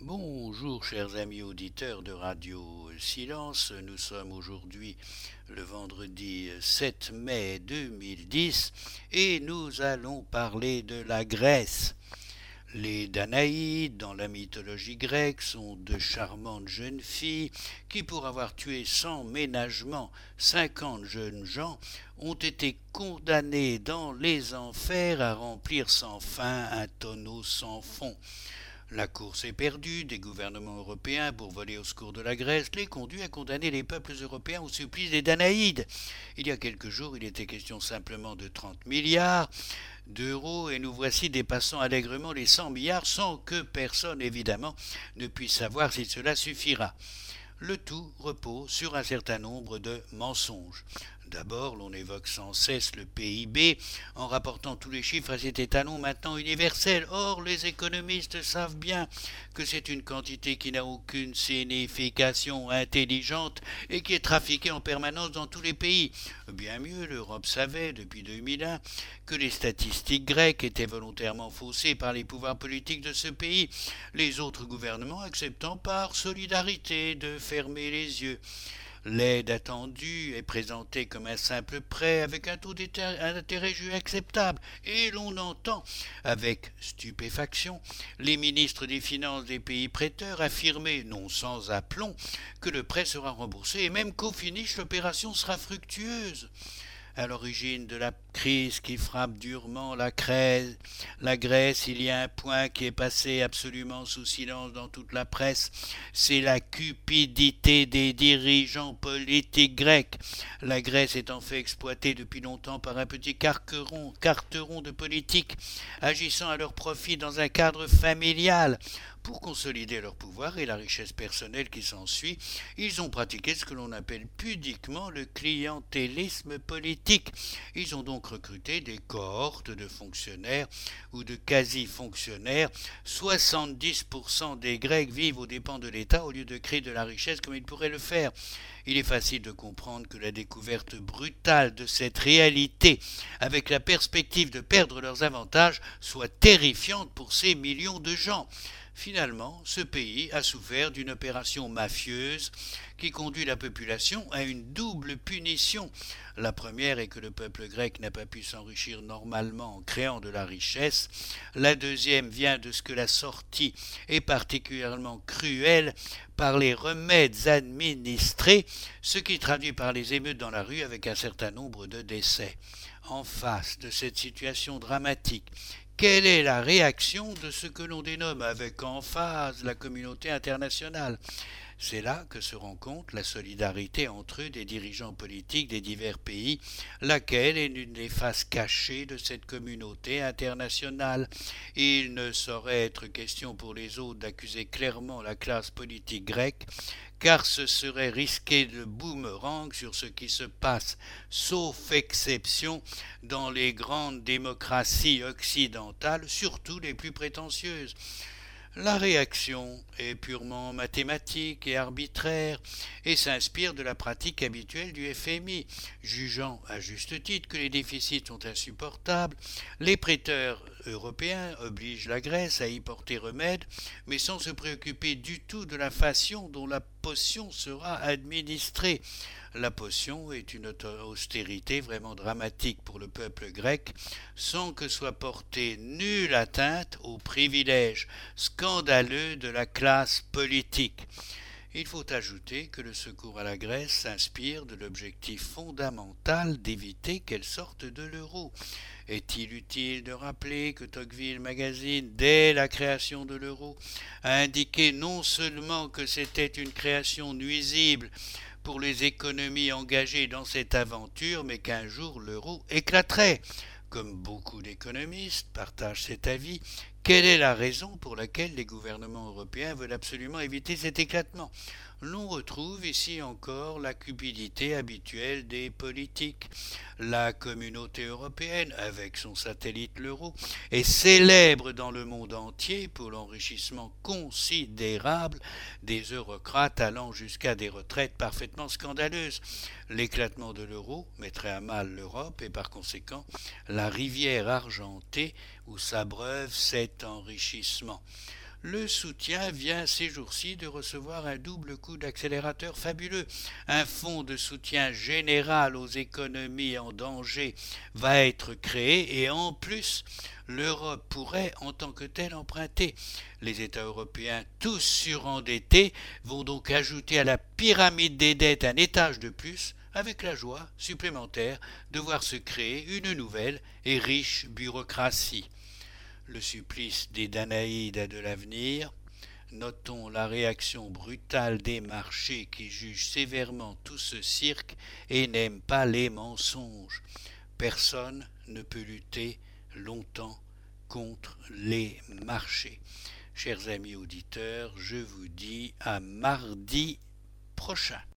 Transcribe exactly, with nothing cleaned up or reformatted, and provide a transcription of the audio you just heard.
Bonjour chers amis auditeurs de Radio Silence, nous sommes aujourd'hui le vendredi sept mai deux mille dix et nous allons parler de la Grèce. Les Danaïdes, dans la mythologie grecque, sont de charmantes jeunes filles qui, pour avoir tué sans ménagement cinquante jeunes gens, ont été condamnées dans les enfers à remplir sans fin un tonneau sans fond. La course est perdue, des gouvernements européens, pour voler au secours de la Grèce, les conduit à condamner les peuples européens au supplice des Danaïdes. Il y a quelques jours, il était question simplement de trente milliards d'euros, et nous voici dépassant allègrement les cent milliards sans que personne, évidemment, ne puisse savoir si cela suffira. Le tout repose sur un certain nombre de mensonges. D'abord, l'on évoque sans cesse le P I B en rapportant tous les chiffres à cet étalon maintenant universel. Or, les économistes savent bien que c'est une quantité qui n'a aucune signification intelligente et qui est trafiquée en permanence dans tous les pays. Bien mieux, l'Europe savait depuis deux mille un que les statistiques grecques étaient volontairement faussées par les pouvoirs politiques de ce pays, les autres gouvernements acceptant par solidarité de fermer les yeux. L'aide attendue est présentée comme un simple prêt avec un taux d'intérêt jugé acceptable et l'on entend avec stupéfaction les ministres des Finances des pays prêteurs affirmer, non sans aplomb, que le prêt sera remboursé et même qu'au finish l'opération sera fructueuse. À l'origine de la crise qui frappe durement la Grèce, la Grèce, il y a un point qui est passé absolument sous silence dans toute la presse, c'est la cupidité des dirigeants politiques grecs. La Grèce est en fait exploitée depuis longtemps par un petit carqueron, carteron de politiques, agissant à leur profit dans un cadre familial. Pour consolider leur pouvoir et la richesse personnelle qui s'ensuit, ils ont pratiqué ce que l'on appelle pudiquement le clientélisme politique. Ils ont donc recruté des cohortes de fonctionnaires ou de quasi-fonctionnaires. soixante-dix pour cent des Grecs vivent aux dépens de l'État au lieu de créer de la richesse comme ils pourraient le faire. Il est facile de comprendre que la découverte brutale de cette réalité, avec la perspective de perdre leurs avantages, soit terrifiante pour ces millions de gens. Finalement, ce pays a souffert d'une opération mafieuse qui conduit la population à une double punition. La première est que le peuple grec n'a pas pu s'enrichir normalement en créant de la richesse. La deuxième vient de ce que la sortie est particulièrement cruelle par les remèdes administrés, ce qui traduit par les émeutes dans la rue avec un certain nombre de décès. En face de cette situation dramatique, quelle est la réaction de ce que l'on dénomme avec emphase la communauté internationale? C'est là que se rencontre la solidarité entre eux des dirigeants politiques des divers pays, laquelle est l'une des faces cachées de cette communauté internationale. Il ne saurait être question pour les autres d'accuser clairement la classe politique grecque, car ce serait risquer de boomerang sur ce qui se passe, sauf exception, dans les grandes démocraties occidentales, surtout les plus prétentieuses. La réaction est purement mathématique et arbitraire et s'inspire de la pratique habituelle du F M I. Jugeant à juste titre que les déficits sont insupportables, les prêteurs européens obligent la Grèce à y porter remède, mais sans se préoccuper du tout de la façon dont la potion sera administrée. La potion est une austérité vraiment dramatique pour le peuple grec, sans que soit portée nulle atteinte aux privilèges scandaleux de la classe politique. Il faut ajouter que le secours à la Grèce s'inspire de l'objectif fondamental d'éviter qu'elle sorte de l'euro. Est-il utile de rappeler que Tocqueville Magazine, dès la création de l'euro, a indiqué non seulement que c'était une création nuisible pour les économies engagées dans cette aventure, mais qu'un jour l'euro éclaterait. Comme beaucoup d'économistes partagent cet avis, quelle est la raison pour laquelle les gouvernements européens veulent absolument éviter cet éclatement? L'on retrouve ici encore la cupidité habituelle des politiques. La communauté européenne, avec son satellite l'euro, est célèbre dans le monde entier pour l'enrichissement considérable des eurocrates allant jusqu'à des retraites parfaitement scandaleuses. L'éclatement de l'euro mettrait à mal l'Europe et par conséquent la rivière argentée où s'abreuve cet enrichissement. le soutien vient ces jours-ci de recevoir un double coup d'accélérateur fabuleux. Un fonds de soutien général aux économies en danger va être créé et en plus, l'Europe pourrait en tant que telle emprunter. Les États européens, tous surendettés, vont donc ajouter à la pyramide des dettes un étage de plus, avec la joie supplémentaire de voir se créer une nouvelle et riche bureaucratie. Le supplice des Danaïdes a de l'avenir. Notons la réaction brutale des marchés qui jugent sévèrement tout ce cirque et n'aiment pas les mensonges. Personne ne peut lutter longtemps contre les marchés. Chers amis auditeurs, je vous dis à mardi prochain.